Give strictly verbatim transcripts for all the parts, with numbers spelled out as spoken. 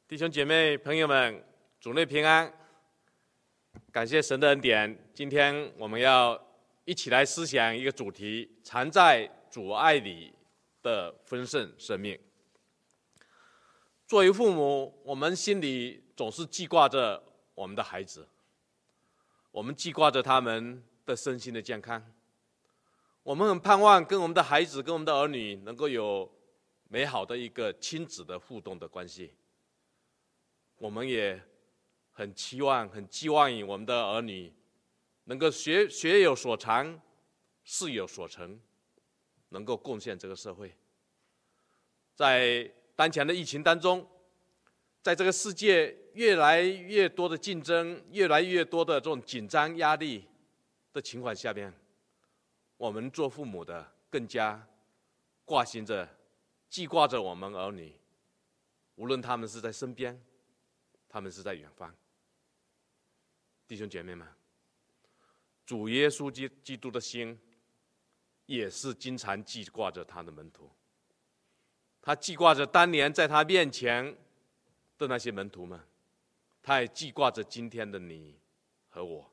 弟兄姐妹、朋友们，主内平安！感谢神的恩典。今天我们要一起来思想一个主题：藏在主爱里的丰盛生命。作为父母，我们心里总是记挂着我们的孩子，我们记挂着他们的身心的健康。我们很盼望跟我们的孩子、跟我们的儿女能够有美好的一个亲子的互动的关系。我们也很期望、很寄望于我们的儿女能够学学有所长、事有所成，能够贡献这个社会。在当前的疫情当中，在这个世界越来越多的竞争、越来越多的这种紧张压力的情况下面，我们做父母的更加挂心着、记挂着我们儿女，无论他们是在身边，他们是在远方。弟兄姐妹们，主耶稣基督的心也是经常记挂着他的门徒，他记挂着当年在他面前的那些门徒们，他也记挂着今天的你和我。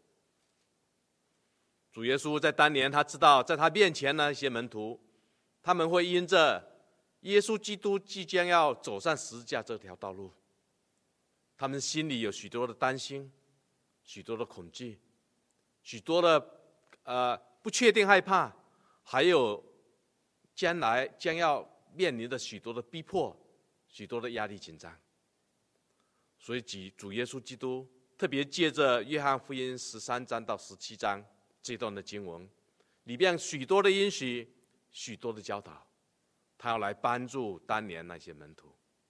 主耶稣在当年，他知道在他面前那些门徒，他们会因着耶稣基督即将要走上十字架这条道路，他们心里有许多的担心，许多的恐惧，许多的呃不确定、害怕，还有将来将要面临的许多的逼迫，许多的压力紧张。所以主耶稣基督特别借着约翰福音十三章到十七章这段的经文里边许多的应许，许多的教导，他要来帮助当年那些门徒。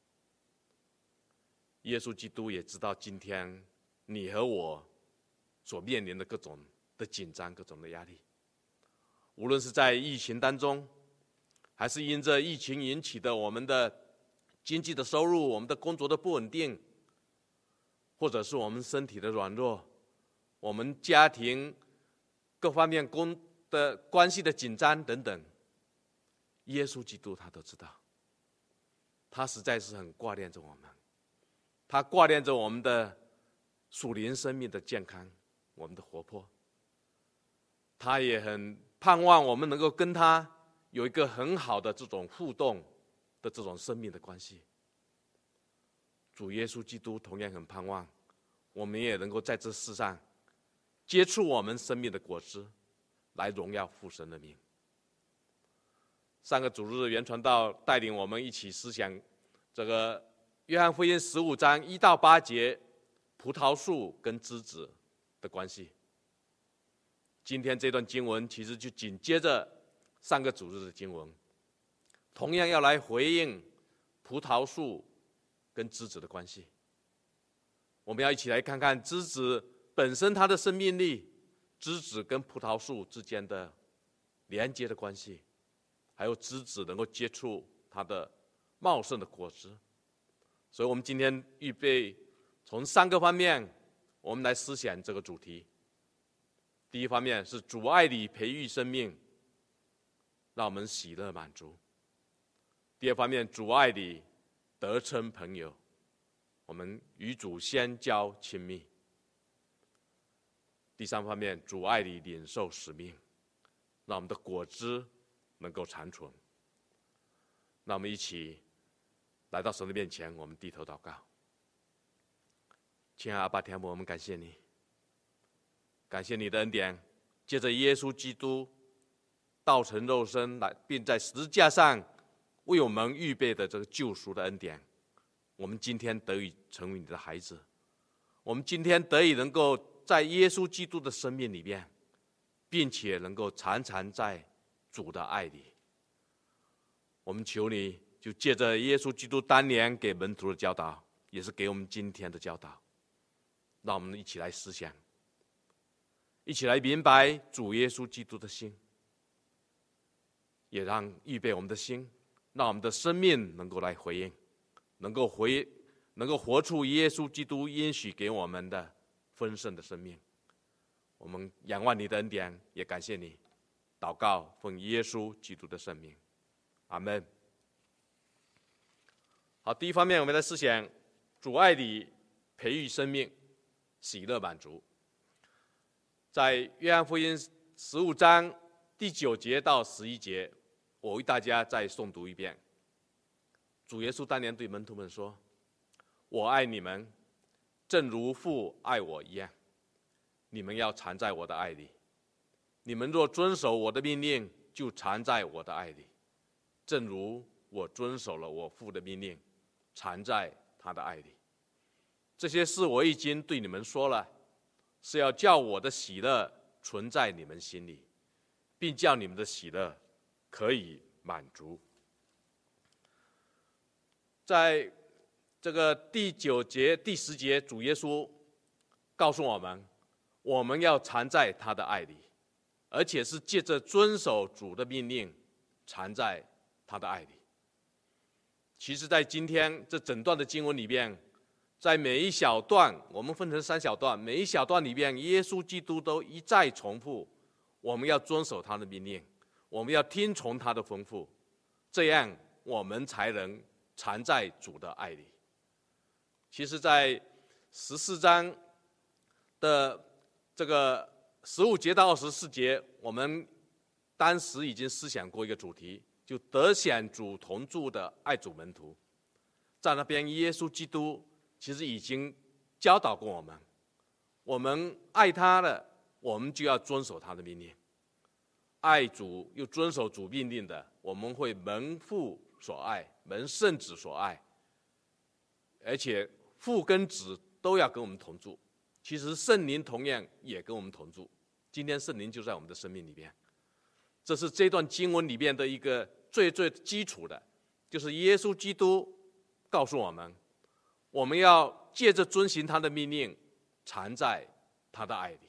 耶稣基督也知道今天你和我所面临的各种的紧张、各种的压力，无论是在疫情当中，还是因着疫情引起的我们的经济的收入、我们的工作的不稳定，或者是我们身体的软弱，我们家庭各方面工的关系的紧张等等，耶稣基督他都知道，他实在是很挂念着我们，他挂念着我们的属灵生命的健康，我们的活泼，他也很盼望我们能够跟他有一个很好的这种互动的这种生命的关系。主耶稣基督同样很盼望我们也能够在这世上接触我们生命的果子，来荣耀父神的名。上个主日原传道带领我们一起思想这个约翰福音十五章一到八节葡萄树跟枝子的关系。今天这段经文其实就紧接着上个主日的经文，同样要来回应葡萄树跟枝子的关系。我们要一起来看看枝子本身它的生命力，枝子跟葡萄树之间的连接的关系，还有枝子能够接触它的茂盛的果子。所以我们今天预备从三个方面我们来思想这个主题。第一方面是主爱里培育生命，让我们喜乐满足。第二方面，主爱里得称朋友，我们与主相交亲密。第三方面，主爱里领受使命，让我们的果子能够长存。那我们一起来到神的面前，我们低头祷告。亲爱的阿爸天父，我们感谢你，感谢你的恩典，借着耶稣基督道成肉身来，并在十字架上为我们预备的这个救赎的恩典，我们今天得以成为你的孩子，我们今天得以能够在耶稣基督的生命里面，并且能够常常在主的爱里。我们求你就借着耶稣基督当年给门徒的教导，也是给我们今天的教导，让我们一起来思想，一起来明白主耶稣基督的心，也让预备我们的心，让我们的生命能够来回应，能够回能够活出耶稣基督应许给我们的丰盛的生命。我们仰望你的恩典，也感谢你。祷告奉耶稣基督的圣名，阿们。好，第一方面我们来思想主爱里培育生命，喜乐满足。在约翰福音十五章第九节到十一节，我为大家再诵读一遍。主耶稣当年对门徒们说：“我爱你们，正如父爱我一样。你们要常在我的爱里。你们若遵守我的命令，就常在我的爱里，正如我遵守了我父的命令，常在他的爱里。这些事我已经对你们说了，是要叫我的喜乐存在你们心里，并叫你们的喜乐可以满足。”在这个第九节、第十节，主耶稣告诉我们，我们要常在他的爱里，而且是借着遵守主的命令，常在他的爱里。其实在今天这整段的经文里边，在每一小段，我们分成三小段，每一小段里边，耶稣基督都一再重复，我们要遵守他的命令，我们要听从他的吩咐，这样我们才能常在主的爱里。其实在十四章的这个十五节到二十四节，我们当时已经思想过一个主题，就得享主同住的爱主门徒。在那边耶稣基督其实已经教导过我们，我们爱他的，我们就要遵守他的命令。爱主又遵守主命令的，我们会蒙父所爱，蒙圣子所爱，而且父跟子都要跟我们同住。其实圣灵同样也跟我们同住，今天圣灵就在我们的生命里边。这是这段经文里边的一个最最基础的，就是耶稣基督告诉我们，我们要借着遵行他的命令，常在他的爱里。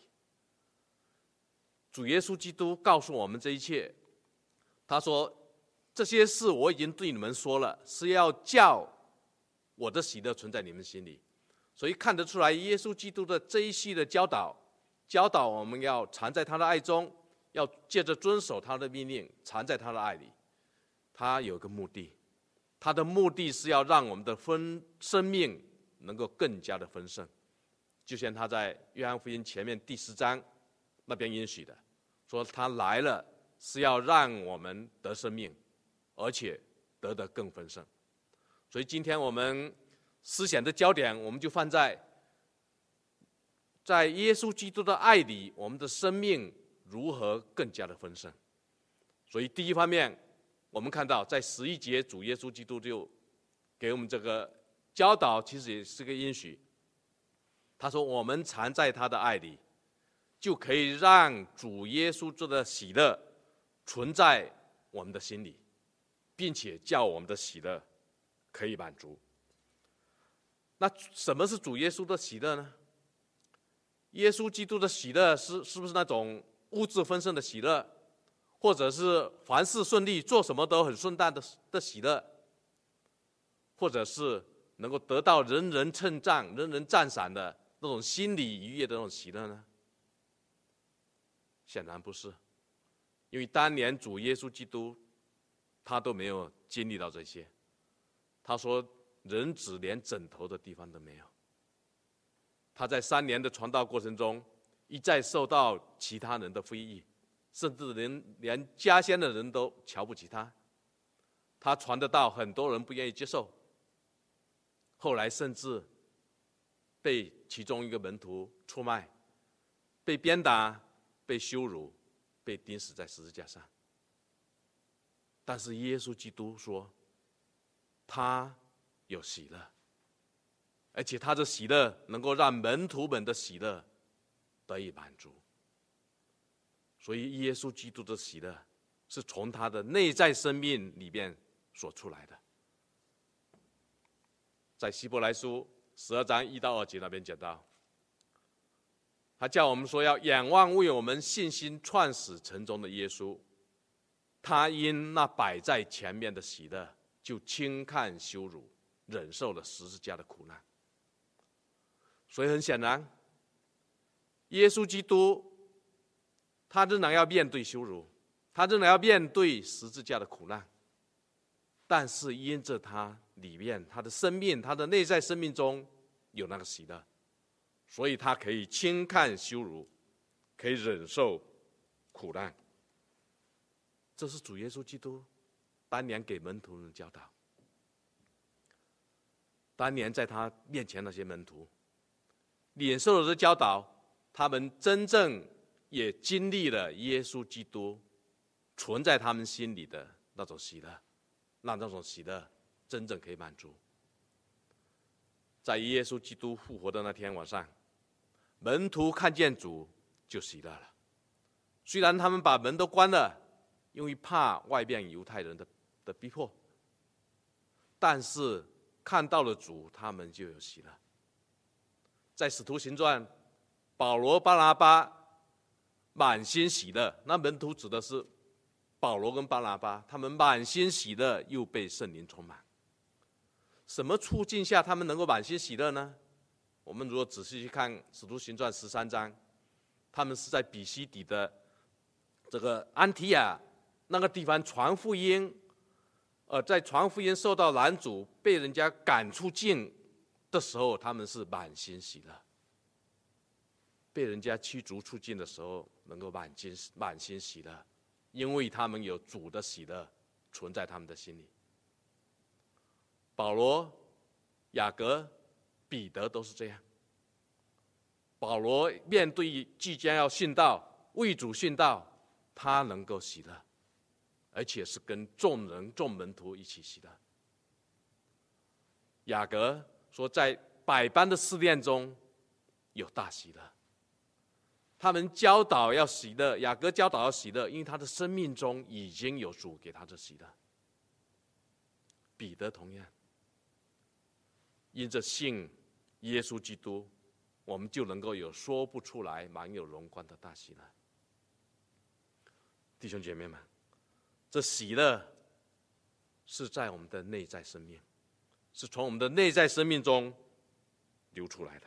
主耶稣基督告诉我们这一切，他说：“这些事我已经对你们说了，是要叫我的喜乐存在你们心里。”所以看得出来，耶稣基督的这一系的教导，教导我们要常在他的爱中，要借着遵守他的命令，常在他的爱里。他有个目的，他的目的是要让我们的分生命能够更加的丰盛。就像他在约翰福音前面第十章那边应许的，说他来了是要让我们得生命，而且得得更丰盛。所以今天我们思想的焦点，我们就放在在耶稣基督的爱里，我们的生命如何更加的丰盛。所以第一方面，我们看到在十一节，主耶稣基督就给我们这个教导，其实也是个应许。他说：“我们常在他的爱里，就可以让主耶稣做的喜乐存在我们的心里，并且叫我们的喜乐可以满足。”那什么是主耶稣的喜乐呢？耶稣基督的喜乐是是不是那种物质丰盛的喜乐，或者是凡事顺利，做什么都很顺当的的喜乐，或者是能够得到人人称赞、人人赞赏的那种心理愉悦的那种喜乐呢？显然不是，因为当年主耶稣基督他都没有经历到这些。他说：“人子连枕头的地方都没有。”他在三年的传道过程中，一再受到其他人的非议，甚至连连家乡的人都瞧不起他。他传的道，很多人不愿意接受。后来甚至被其中一个门徒出卖，被鞭打，被羞辱，被钉死在十字架上。但是耶稣基督说，他有喜乐，而且他的喜乐能够让门徒们的喜乐得以满足。所以耶稣基督的喜乐是从他的内在生命里面所出来的。在希伯来书十二章一到二节那边讲到，他叫我们说要仰望为我们信心创始成终的耶稣，他因那摆在前面的喜乐，就轻看羞辱，忍受了十字架的苦难。所以很显然，耶稣基督他仍然要面对羞辱，他仍然要面对十字架的苦难，但是因着他里面，他的生命，他的内在生命中有那个喜乐，所以他可以轻看羞辱，可以忍受苦难。这是主耶稣基督当年给门徒的教导。当年在他面前那些门徒领受了这教导，他们真正也经历了耶稣基督存在他们心里的那种喜乐，让那种喜乐真正可以满足。在耶稣基督复活的那天晚上，门徒看见主就喜乐了。虽然他们把门都关了，因为怕外边犹太人的的逼迫，但是看到了主，他们就有喜乐。在使徒行传，保罗、巴拿巴满心喜乐，那门徒指的是保罗跟巴拿巴，他们满心喜乐，又被圣灵充满。什么处境下他们能够满心喜乐呢？我们如果仔细去看使徒行传十三章，他们是在比西底的这个安提亚那个地方传福音，呃，在传福音受到拦阻，被人家赶出境的时候，他们是满心喜乐；被人家驱逐出境的时候，能够满心满心喜乐，因为他们有主的喜乐存在他们的心里。保罗、雅各、彼得都是这样。保罗面对即将要殉道、为主殉道，他能够喜乐，而且是跟众人、众门徒一起喜乐。雅各说，在百般的试炼中有大喜乐。他们教导要喜乐，雅各教导要喜乐，因为他的生命中已经有主给他的喜乐。彼得同样，因着信耶稣基督，我们就能够有说不出来、满有荣光的大喜乐。弟兄姐妹们，这喜乐是在我们的内在生命，是从我们的内在生命中流出来的。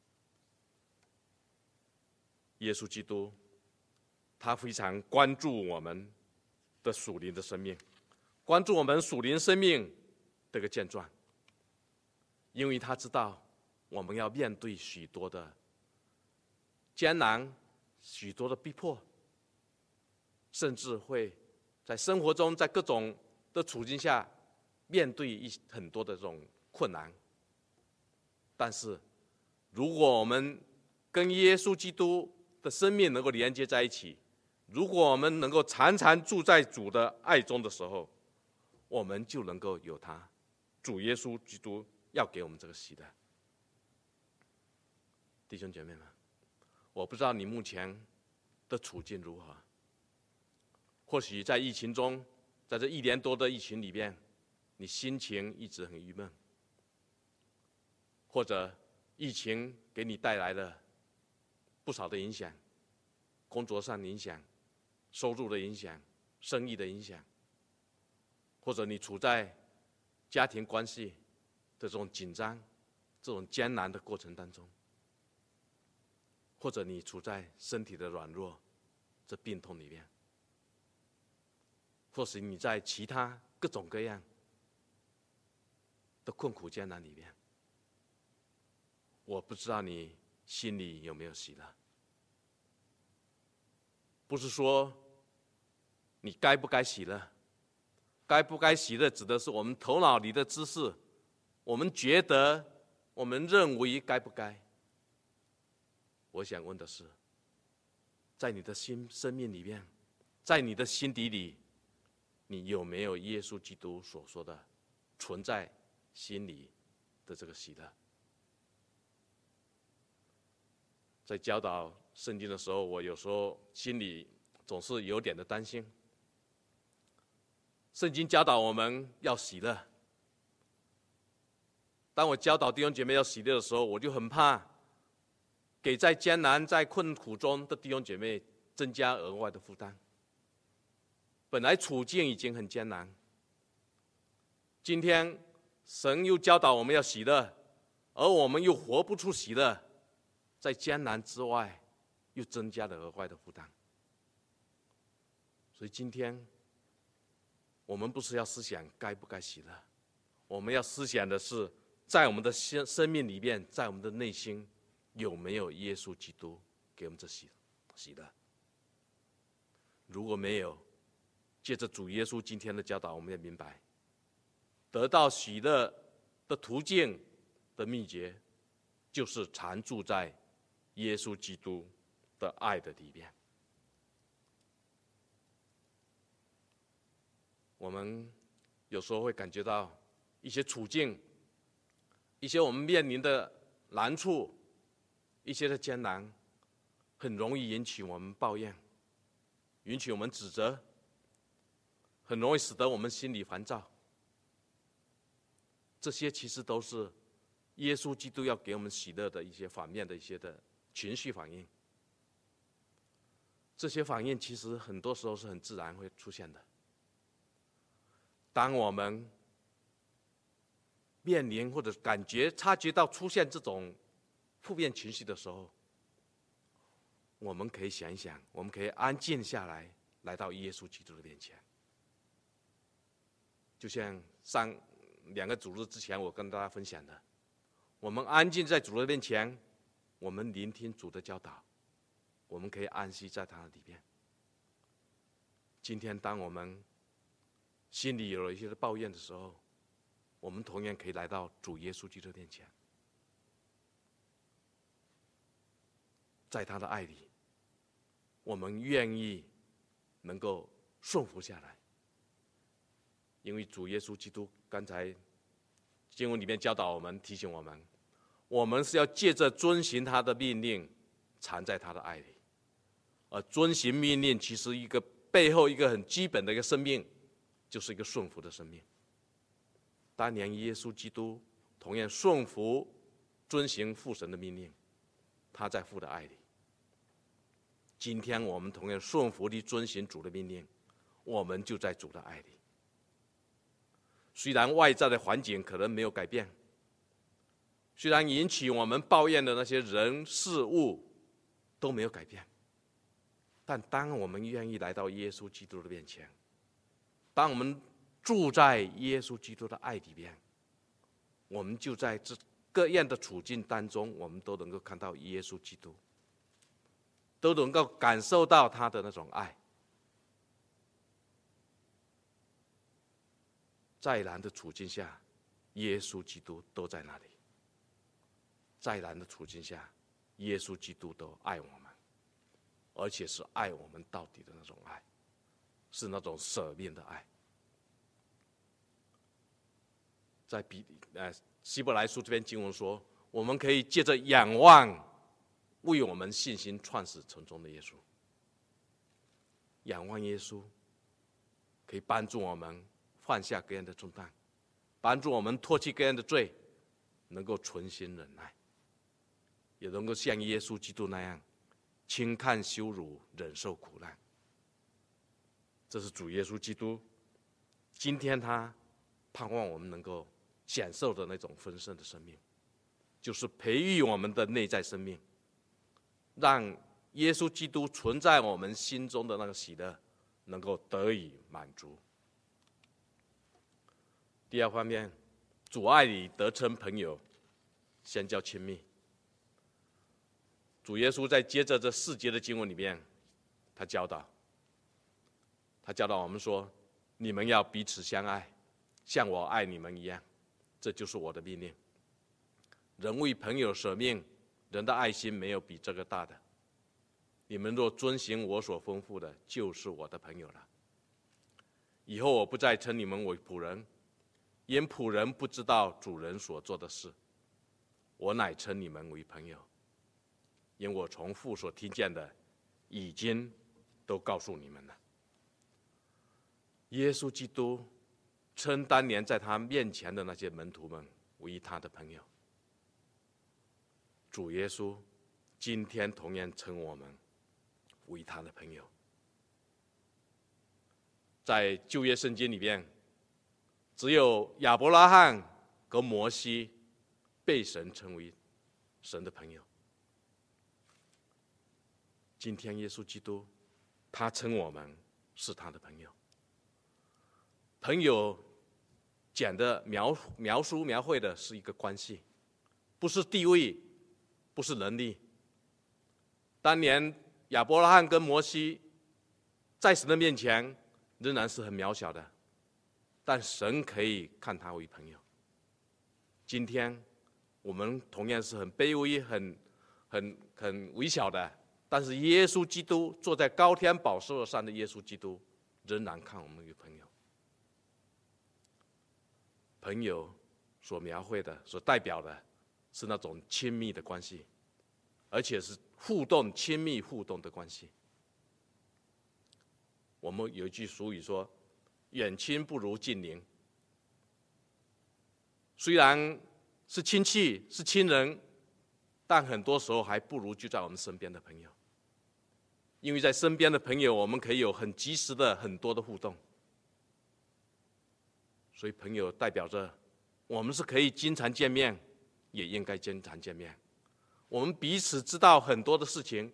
耶稣基督，他非常关注我们的属灵的生命，关注我们属灵生命这个健壮，因为他知道我们要面对许多的艰难、许多的逼迫，甚至会在生活中，在各种的处境下面对一很多的这种困难。但是，如果我们跟耶稣基督的生命能够连接在一起，如果我们能够常常住在主的爱中的时候，我们就能够有他，主耶稣基督要给我们这个喜乐。弟兄姐妹们，我不知道你目前的处境如何，或许在疫情中，在这一年多的疫情里边，你心情一直很郁闷，或者疫情给你带来了不少的影响，工作上的影响，收入的影响，生意的影响，或者你处在家庭关系的这种紧张、这种艰难的过程当中，或者你处在身体的软弱、这病痛里面，或许你在其他各种各样的困苦艰难里面，我不知道你心里有没有喜乐。不是说你该不该喜乐，该不该喜乐指的是我们头脑里的知识，我们觉得，我们认为该不该。我想问的是，在你的心生命里面，在你的心底里，你有没有耶稣基督所说的存在心里的这个喜乐？在教导圣经的时候，我有时候心里总是有点的担心。圣经教导我们要喜乐，当我教导弟兄姐妹要喜乐的时候，我就很怕给在艰难、在困苦中的弟兄姐妹增加额外的负担。本来处境已经很艰难，今天神又教导我们要喜乐，而我们又活不出喜乐，在艰难之外又增加了额外的负担。所以今天我们不是要思想该不该喜乐， 我们要思想的是，在我们的生生命里面，在我们的内心，有没有耶稣基督给我们这喜喜乐？如果没有，借着主耶稣今天的教导，我们也明白，得到喜乐的途径的秘诀，就是常住在耶稣基督的爱的里面。我们有时候会感觉到一些处境，一些我们面临的难处，一些的艰难，很容易引起我们抱怨，引起我们指责，很容易使得我们心里烦躁。这些其实都是耶稣基督要给我们喜乐的一些反面的一些的情绪反应。这些反应其实很多时候是很自然会出现的。当我们面临或者感觉察觉到出现这种负面情绪的时候，我们可以想一想，我们可以安静下来，来到耶稣基督的面前。就像上两个主日之前我跟大家分享的，我们安静在主的面前，我们聆听主的教导，我们可以安息在他的里面。今天当我们心里有了一些抱怨的时候，我们同样可以来到主耶稣基督面前，在他的爱里，我们愿意能够顺服下来。因为主耶稣基督刚才经文里面教导我们，提醒我们，我们是要借着遵行他的命令，藏在他的爱里。而遵行命令，其实一个背后一个很基本的一个生命，就是一个顺服的生命。当年耶稣基督同样顺服遵行父神的命令，他在父的爱里。今天我们同样顺服地遵行主的命令，我们就在主的爱里。虽然外在的环境可能没有改变，虽然引起我们抱怨的那些人事物都没有改变，但当我们愿意来到耶稣基督的面前，当我们住在耶稣基督的爱里面，我们就在这各样的处境当中，我们都能够看到耶稣基督，都能够感受到他的那种爱。再难的处境下，耶稣基督都在那里。再难的处境下，耶稣基督都爱我们，而且是爱我们到底的那种爱，是那种舍命的爱。在比呃希伯来书这边经文说，我们可以借着仰望为我们信心创始成终的耶稣，仰望耶稣，可以帮助我们放下各样的重担，帮助我们脱去各样的罪，能够存心忍耐，也能够像耶稣基督那样轻看羞辱，忍受苦难。这是主耶稣基督今天他盼望我们能够享受的那种丰盛的生命，就是培育我们的内在生命，让耶稣基督存在我们心中的那个喜乐能够得以满足。第二方面，主爱里得称朋友，相交亲密。主耶稣在接着这四节的经文里面，他教导，他教导我们说，你们要彼此相爱，像我爱你们一样，这就是我的命令。人为朋友舍命，人的爱心没有比这个大的。你们若遵行我所吩咐的，就是我的朋友了。以后我不再称你们为仆人，因仆人不知道主人所做的事，我乃称你们为朋友，因我从父所听见的，已经都告诉你们了。耶稣基督称当年在他面前的那些门徒们为他的朋友，主耶稣今天同样称我们为他的朋友。在旧约圣经里面，只有亚伯拉罕和摩西被神称为神的朋友。今天耶稣基督他称我们是他的朋友。朋友讲的描描述描绘的是一个关系，不是地位，不是能力。当年亚伯拉罕跟摩西在神的面前仍然是很渺小的，但神可以看他为朋友。今天我们同样是很卑微、很很很微小的，但是耶稣基督坐在高天宝座上的耶稣基督，仍然看我们为朋友。朋友所描绘的、所代表的，是那种亲密的关系，而且是互动、亲密互动的关系。我们有一句俗语说：“远亲不如近邻。”虽然是亲戚、是亲人，但很多时候还不如就在我们身边的朋友。因为在身边的朋友，我们可以有很及时的很多的互动。所以朋友代表着我们是可以经常见面，也应该经常见面。我们彼此知道很多的事情。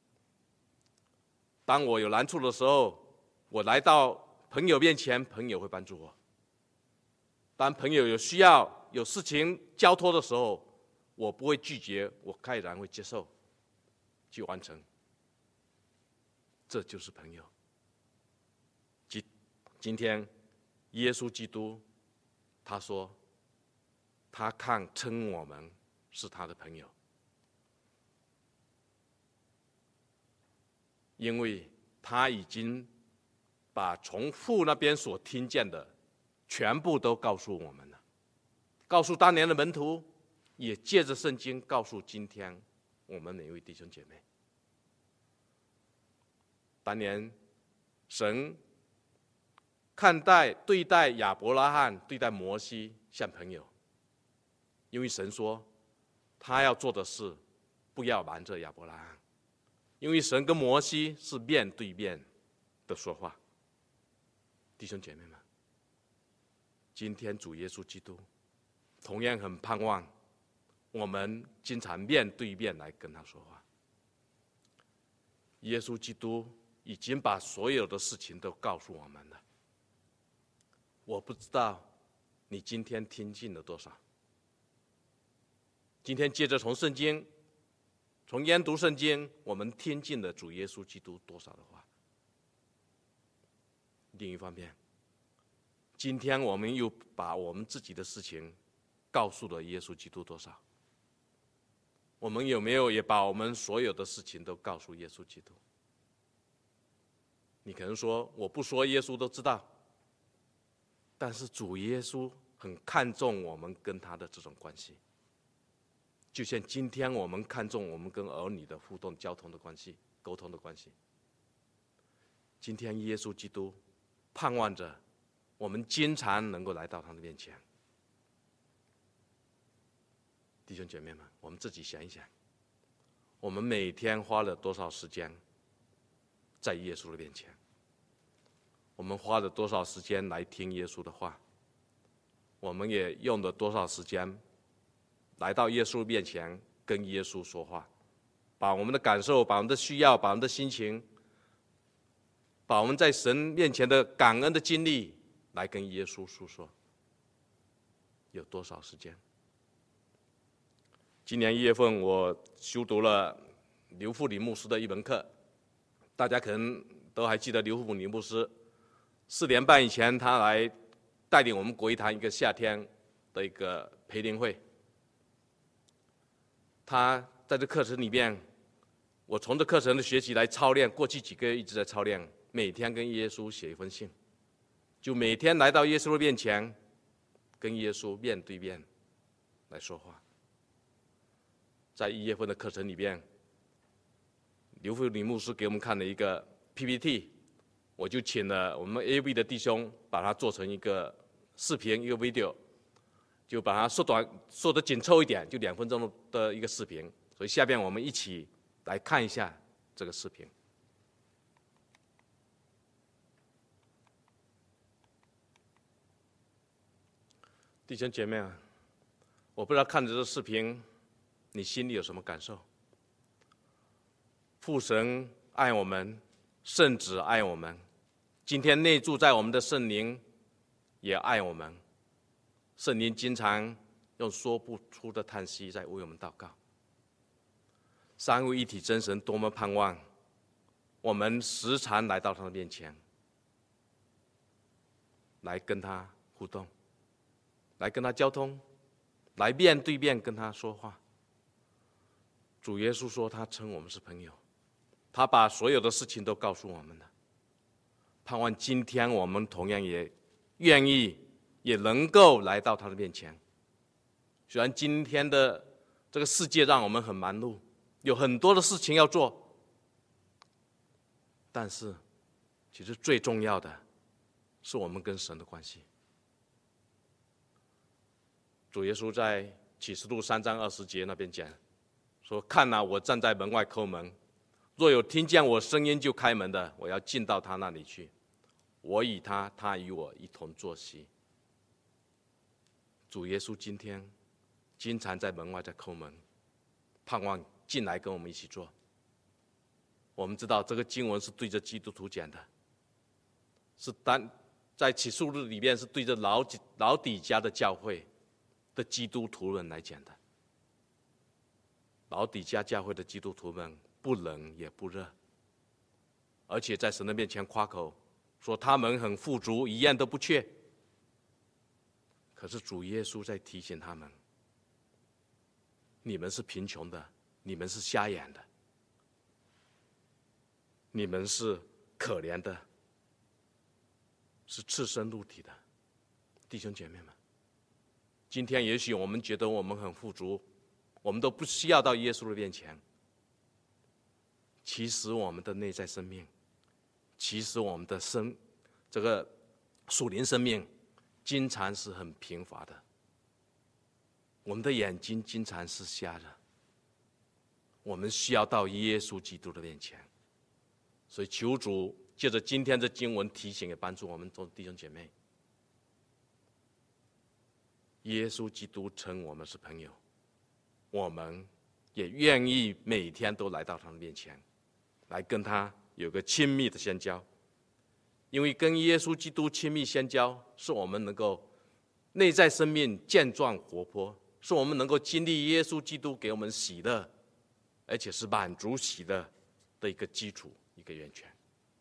当我有难处的时候，我来到朋友面前，朋友会帮助我。当朋友有需要、有事情交托的时候，我不会拒绝，我开然会接受，去完成。这就是朋友。今今天，耶稣基督他说，他看称我们是他的朋友，因为他已经把从父那边所听见的全部都告诉我们了，告诉当年的门徒，也借着圣经告诉今天我们每一位弟兄姐妹。当年神看待对待亚伯拉罕、对待摩西像朋友，因为神说他要做的事不要瞒着亚伯拉罕，因为神跟摩西是面对面的说话。弟兄姐妹们，今天主耶稣基督同样很盼望我们经常面对面来跟他说话。耶稣基督已经把所有的事情都告诉我们了。我不知道你今天听进了多少。今天接着从圣经，从研读圣经，我们听进了主耶稣基督多少的话。另一方面，今天我们又把我们自己的事情告诉了耶稣基督多少？我们有没有也把我们所有的事情都告诉耶稣基督？你可能说，我不说耶稣都知道，但是主耶稣很看重我们跟他的这种关系，就像今天我们看重我们跟儿女的互动、交通的关系、沟通的关系。今天耶稣基督盼望着我们经常能够来到他的面前。弟兄姐妹们，我们自己想一想，我们每天花了多少时间在耶稣的面前？我们花了多少时间来听耶稣的话？我们也用了多少时间来到耶稣面前跟耶稣说话，把我们的感受、把我们的需要、把我们的心情，把我们在神面前的感恩的经历来跟耶稣诉说？有多少时间？今年一月份，我修读了刘富里牧师的一门课，大家可能都还记得刘富里牧师。四年半以前，他来带领我们国语堂一个夏天的一个培灵会。他在这课程里面，我从这课程的学习来操练，过去几个月一直在操练，每天跟耶稣写一封信，就每天来到耶稣的面前，跟耶稣面对面来说话。在一月份的课程里边，刘富里牧师给我们看了一个 P P T， 我就请了我们 A V 的弟兄把它做成一个视频，一个 video， 就把它缩短，缩得紧凑一点，就两分钟的一个视频。所以下边我们一起来看一下这个视频。弟兄姐妹啊，我不知道看着这个视频，你心里有什么感受？父神爱我们，圣子爱我们，今天内住在我们的圣灵也爱我们， 圣灵经常用说不出的叹息在为我们祷告。三位一体真神多么盼望我们时常来到他的面前，来跟他互动，来跟他交通，来面对面跟他说话。主耶稣说他称我们是朋友，他把所有的事情都告诉我们了。盼望今天我们同样也愿意也能够来到他的面前。虽然今天的这个世界让我们很忙碌，有很多的事情要做，但是其实最重要的是我们跟神的关系。主耶稣在启示录三章二十节那边讲说，看哪，我站在门外叩门，若有听见我声音就开门的，我要进到他那里去，我与他，他与我一同坐席。主耶稣今天经常在门外在叩门，盼望进来跟我们一起坐。我们知道这个经文是对着基督徒讲的，是单在启示录里面是对着老底老底家的教会的基督徒们来讲的。老底家教会的基督徒们不冷也不热，而且在神的面前夸口说他们很富足，一样都不缺。可是主耶稣在提醒他们，你们是贫穷的，你们是瞎眼的，你们是可怜的，是赤身露体的。弟兄姐妹们，今天也许我们觉得我们很富足，我们都不需要到耶稣的面前。其实我们的内在生命，其实我们的生这个属灵生命经常是很贫乏的，我们的眼睛经常是瞎的，我们需要到耶稣基督的面前。所以求主借着今天的经文提醒，也帮助我们做弟兄姐妹，耶稣基督称我们是朋友，我们也愿意每天都来到他的面前，来跟他有个亲密的相交。因为跟耶稣基督亲密相交，是我们能够内在生命健壮活泼，是我们能够经历耶稣基督给我们喜乐，而且是满足喜乐的一个基础，一个源泉。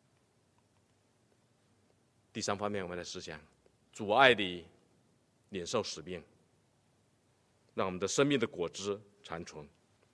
第三方面，我们来思想主爱里领受使命，让我们的生命的果子长存。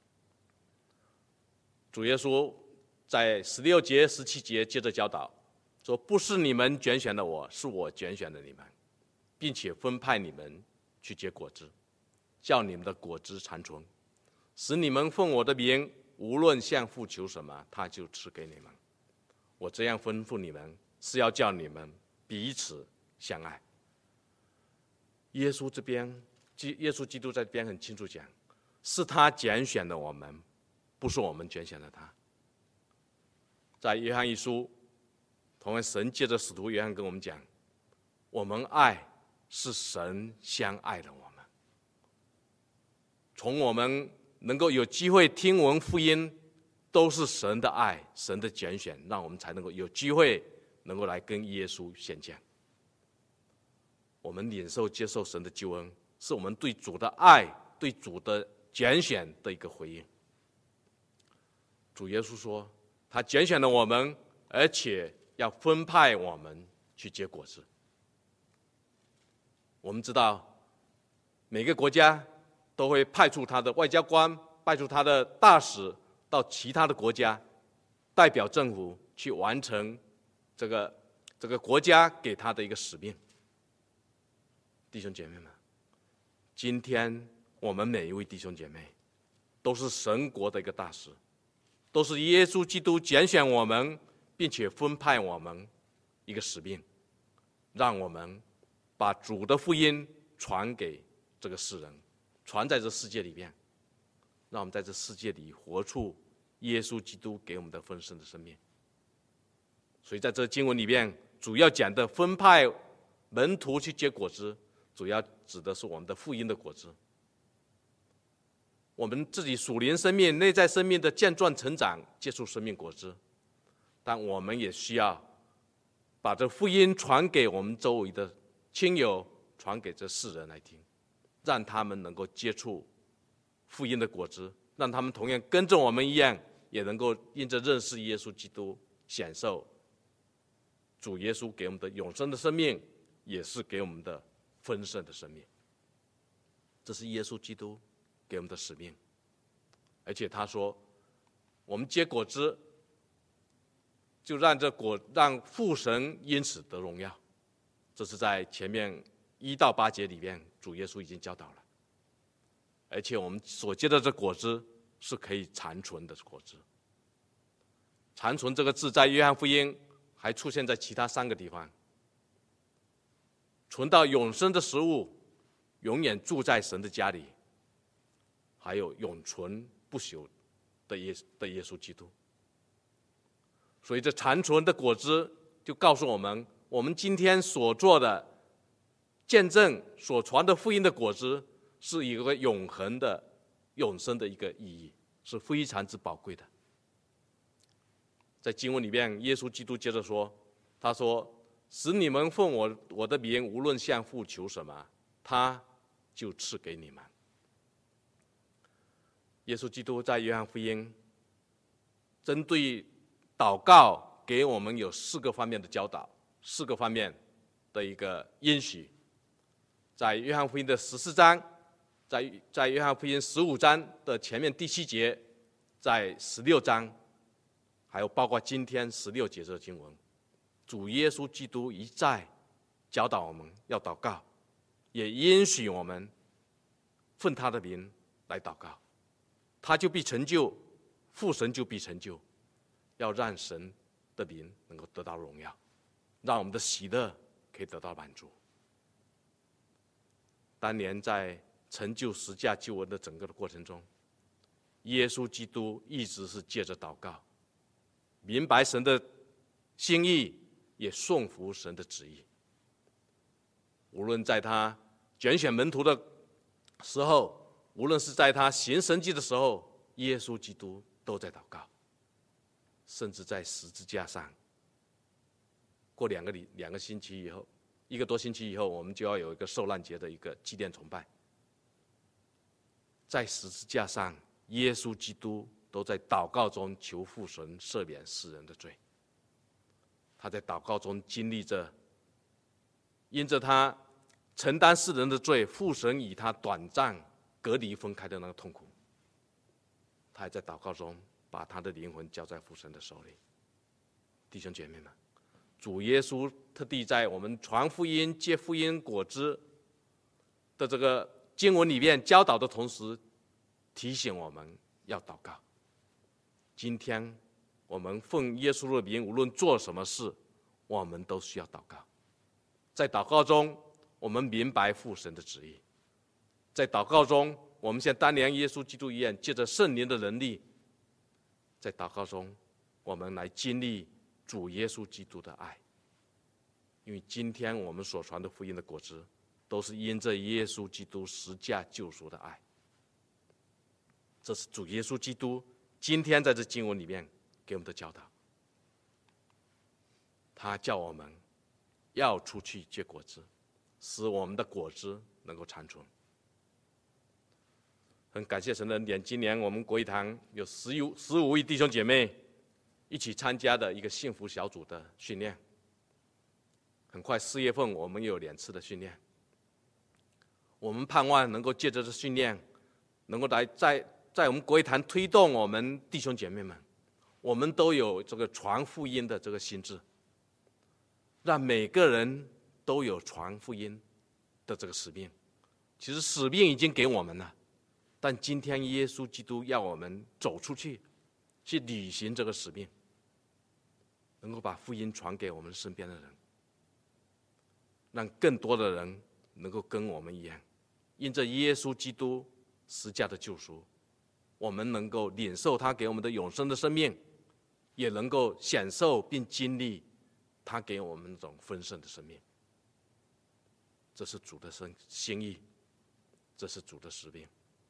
主耶稣在十六节、十七节接着教导说，不是你们拣选了我，是我拣选了你们，并且分派你们去结果子，叫你们的果子长存，使你们奉我的名无论向父求什么，他就赐给你们。我这样吩咐你们，是要叫你们彼此相爱。耶稣这边，耶稣基督在这边很清楚讲，是他拣选了我们，不是我们拣选了他。在约翰一书，同样神借着使徒约翰跟我们讲，我们爱是神相爱了我们。从我们能够有机会听闻福音，都是神的爱，神的拣选，让我们才能够有机会能够来跟耶稣相见。我们领受接受神的救恩，是我们对主的爱、对主的拣选的一个回应。主耶稣说，他拣选了我们，而且要分派我们去结果子。我们知道，每个国家都会派出他的外交官，派出他的大使到其他的国家，代表政府去完成这个这个国家给他的一个使命。弟兄姐妹们，今天我们每一位弟兄姐妹都是神国的一个大使，都是耶稣基督拣选我们，并且分派我们一个使命，让我们把主的福音传给这个世人，传在这世界里面，让我们在这世界里活出耶稣基督给我们的丰盛的生命。所以在这经文里面，主要讲的分派门徒去结果子，主要指的是我们的福音的果子，我们自己属灵生命、内在生命的健壮成长，结出生命果子。但我们也需要把这福音传给我们周围的亲友， 传给这世人来听，让他们能够接触福音的果子，让他们同样跟着我们一样，也能够因着认识耶稣基督，享受主耶稣给我们的永生的生命，也是给我们的丰盛的生命。这是耶稣基督给我们的使命。而且他说，我们结果子，就让这果让父神因此得荣耀。这是在前面一到八节里面，主耶稣已经教导了。而且我们所结的这果子是可以长存的果子。长存这个字在约翰福音还出现在其他三个地方。存到永生的食物，永远住在神的家里，还有永存不朽的耶的耶稣基督。所以这长存的果子就告诉我们，我们今天所做的见证、所传的福音的果子，是一个永恒的、永生的一个意义，是非常之宝贵的。在经文里面，耶稣基督接着说，他说：“使你们奉我我的名，无论向父求什么，他就赐给你们。”耶稣基督在约翰福音针对祷告给我们有四个方面的教导，四个方面的一个应许。在约翰福音的十四章，在在约翰福音十五章的前面第七节，在十六章，还有包括今天十六节这个经文，主耶稣基督一再教导我们要祷告，也应许我们奉他的名来祷告，他就必成就，父神就必成就，要让神的名能够得到荣耀，让我们的喜乐可以得到满足。当年在成就十架救恩的整个的过程中，耶稣基督一直是借着祷告，明白神的心意，也顺服神的旨意。无论在他拣选门徒的时候，无论是在他行神迹的时候，耶稣基督都在祷告。甚至在十字架上，过两个礼两个星期以后，一个多星期以后，我们就要有一个受难节的一个祭奠崇拜。在十字架上，耶稣基督都在祷告中求父神赦免世人的罪。他在祷告中经历着，因着他承担世人的罪，父神与他短暂隔离分开的那个痛苦。他还在祷告中把他的灵魂交在父神的手里。弟兄姐妹们，主耶稣特地在我们传福音、结福音果子的这个经文里面教导的同时，提醒我们要祷告。今天我们奉耶稣的名，无论做什么事，我们都需要祷告。在祷告中，我们明白父神的旨意；在祷告中，我们像当年耶稣基督一样，借着圣灵的能力，在祷告中，我们来经历主耶稣基督的爱。因为今天我们所传的福音的果子，都是因着耶稣基督十架救赎的爱。这是主耶稣基督今天在这经文里面给我们的教导。他叫我们要出去结果子，使我们的果子能够长存。很感谢神的恩典，今年我们国语堂有十五十五位弟兄姐妹一起参加的一个幸福小组的训练。很快四月份我们有两次的训练。我们盼望能够借着这训练，能够来在在我们国语堂推动我们弟兄姐妹们，我们都有这个传福音的这个心志，让每个人都有传福音的这个使命。其实使命已经给我们了，但今天耶稣基督要我们走出去，去履行这个使命，能够把福音传给我们身边的人，让更多的人能够跟我们一样，因着耶稣基督十架的救赎，我们能够领受他给我们的永生的生命，也能够享受并经历他给我们那种丰盛的生命。这是主的心意，这是主的使命。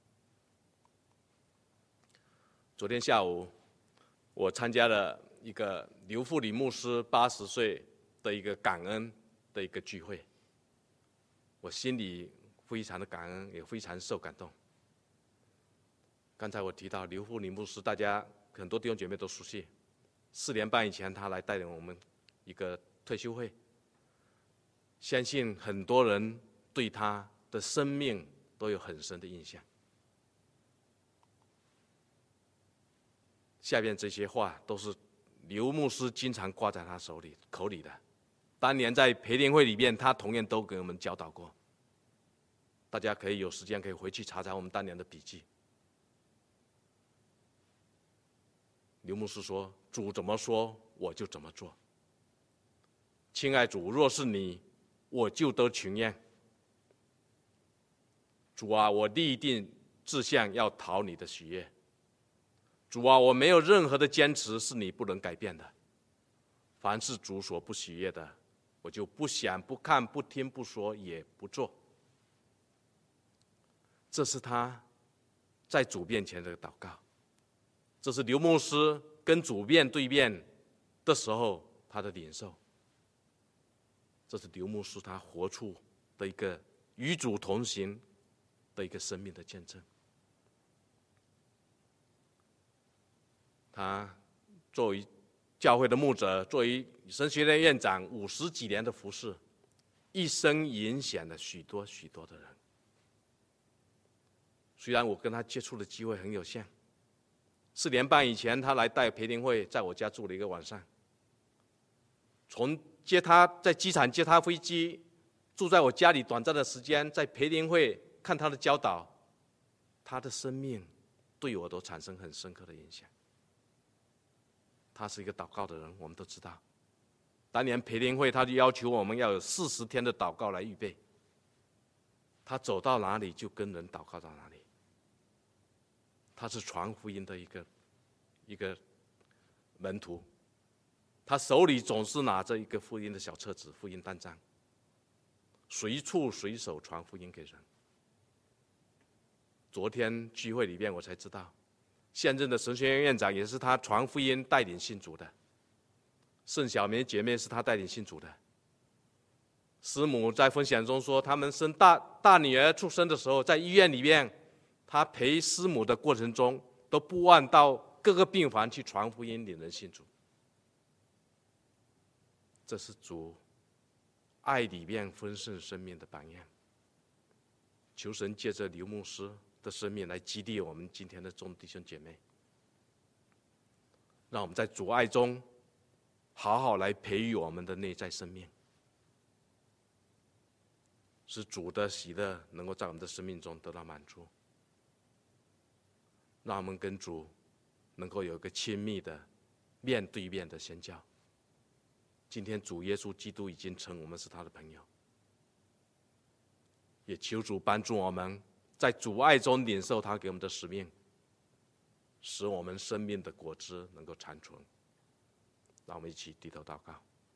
昨天下午，我参加了一个刘富里牧师八十岁的一个感恩的一个聚会。 我心里非常的感恩，也非常受感动。刚才我提到刘富林牧师，大家很多弟兄姐妹都熟悉。四年半以前，他来带领我们一个退休会，相信很多人对他的生命都有很深的印象。下面这些话都是刘牧师经常挂在他手里口里的。当年在培灵会里面，他同样都给我们教导过。大家可以有时间可以回去查查我们当年的笔记。刘牧师说：“主怎么说，我就怎么做。亲爱主，若是你，我就得情愿。主啊，我立定志向要讨你的喜悦。主啊，我没有任何的坚持是你不能改变的。凡是主所不喜悦的，我就不想、不看、不听、不说，也不做。”这是他在主面前的祷告，这是刘牧师跟主面对面的时候他的领受，这是刘牧师他活出的一个与主同行的一个生命的见证。他作为教会的牧者，作为神学院院长，五十几年的服事，一生影响了许多许多的人。虽然我跟他接触的机会很有限，四年半以前他来带培灵会，在我家住了一个晚上。从接他在机场接他飞机，住在我家里短暂的时间，在培灵会看他的教导，他的生命对我都产生很深刻的影响。他是一个祷告的人，我们都知道。当年培灵会他就要求我们要有四十天的祷告来预备，他走到哪里就跟人祷告到哪里。他是传福音的一个一个门徒，他手里总是拿着一个福音的小册子、福音单张，随处随手传福音给人。昨天聚会里面我才知道，现任的神学院院长也是他传福音带领信主的，盛小梅姐妹是他带领信主的。师母在分享中说，他们生大大女儿出生的时候，在医院里面，他陪师母的过程中，都不忘到各个病房去传福音，领人信主。这是主爱里面丰盛生命的榜样。求神借着刘牧师的生命来激励我们今天的众弟兄姐妹，让我们在主爱中好好来培育我们的内在生命，使主的喜乐能够在我们的生命中得到满足，让我们跟主能够有一个亲密的面对面的相交。今天主耶稣基督已经称我们是他的朋友，也求主帮助我们在主爱中领受他给我们的使命，使我们生命的果子能够长存。让我们一起低头祷告。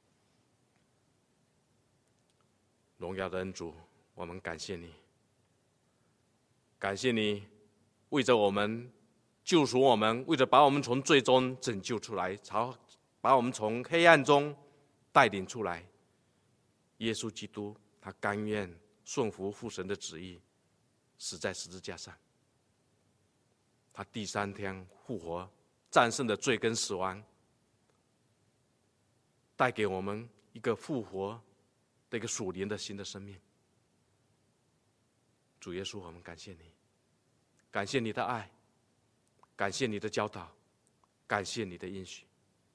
荣耀的恩主，我们感谢你，感谢你为着我们救赎我们，为着把我们从罪中拯救出来，把我们从黑暗中带领出来。耶稣基督他甘愿顺服父神的旨意，死在十字架上。他第三天复活，战胜了罪跟死亡，带给我们一个复活的一个属灵的新的生命。主耶稣，我们感谢你，感谢你的爱，感谢你的教导，感谢你的应许。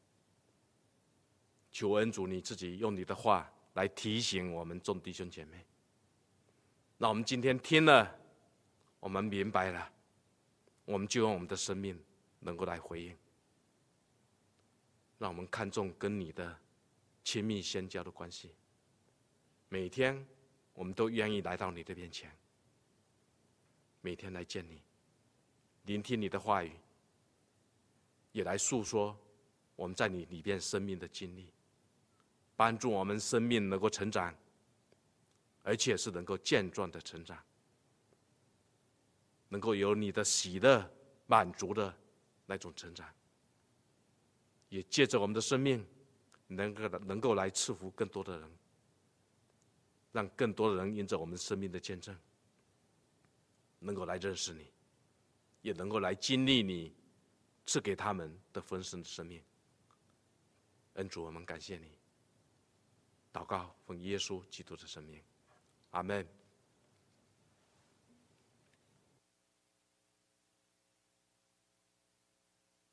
求恩主你自己用你的话来提醒我们众弟兄姐妹，那我们今天听了，我们明白了，我们就用我们的生命能够来回应，让我们看重跟你的亲密相交的关系。每天我们都愿意来到你的面前，每天来见你，聆听你的话语，也来诉说我们在你里边生命的经历，帮助我们生命能够成长，而且是能够健壮的成长，能够有你的喜乐满足的那种成长，也借着我们的生命能够能够来赐福更多的人， 让更多的人因着我们生命的见证，能够来认识你，也能够来经历你赐给他们的丰盛的生命。恩主，我们感谢你。祷告，奉耶稣基督的圣名，阿们。